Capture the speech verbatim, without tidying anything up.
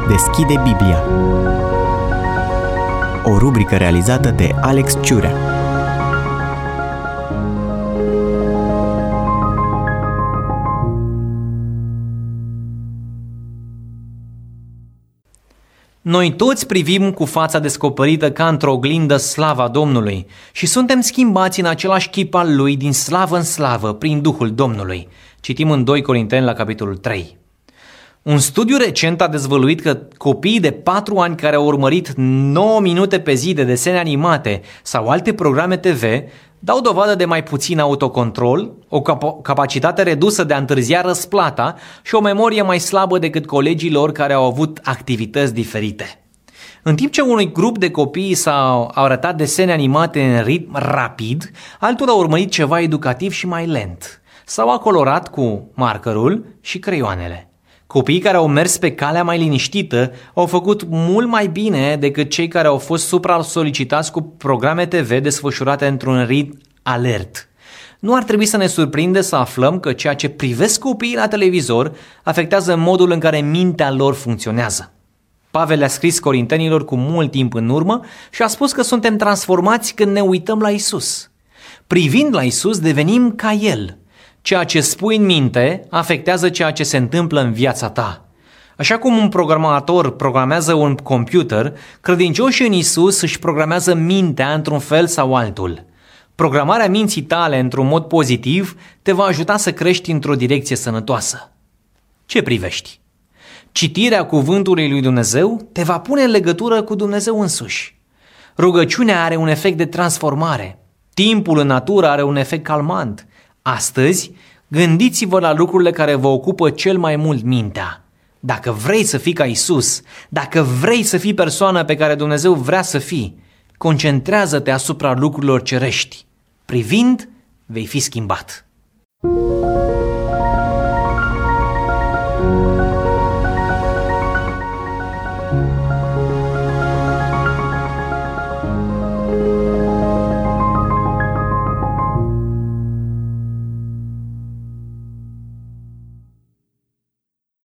deschide Biblia. O rubrică realizată de Alex Ciurea. Noi toți privim cu fața descoperită ca într-o oglindă slava Domnului și suntem schimbați în același chip al Lui din slavă în slavă prin Duhul Domnului. Citim în doi Corinteni la capitolul trei. Un studiu recent a dezvăluit că copiii de patru ani care au urmărit nouă minute pe zi de desene animate sau alte programe T V dau dovadă de mai puțin autocontrol, o cap- capacitate redusă de a întârzia răsplata și o memorie mai slabă decât colegii lor care au avut activități diferite. În timp ce unui grup de copii s-au arătat desene animate în ritm rapid, altul a urmărit ceva educativ și mai lent, sau a colorat cu markerul și creioanele. Copiii care au mers pe calea mai liniștită au făcut mult mai bine decât cei care au fost supra-solicitați cu programe T V desfășurate într-un ritm alert. Nu ar trebui să ne surprinde să aflăm că ceea ce privesc copiii la televizor afectează modul în care mintea lor funcționează. Pavel a scris Corintenilor cu mult timp în urmă și a spus că suntem transformați când ne uităm la Isus. Privind la Isus, devenim ca El. Ceea ce spui în minte afectează ceea ce se întâmplă în viața ta. Așa cum un programator programează un computer, credincioșii în Isus își programează mintea într-un fel sau altul. Programarea minții tale într-un mod pozitiv te va ajuta să crești într-o direcție sănătoasă. Ce privești? Citirea cuvântului lui Dumnezeu te va pune în legătură cu Dumnezeu însuși. Rugăciunea are un efect de transformare. Timpul în natură are un efect calmant. Astăzi, gândiți-vă la lucrurile care vă ocupă cel mai mult mintea. Dacă vrei să fii ca Isus, dacă vrei să fii persoana pe care Dumnezeu vrea să fii, concentrează-te asupra lucrurilor cerești. Privind, vei fi schimbat.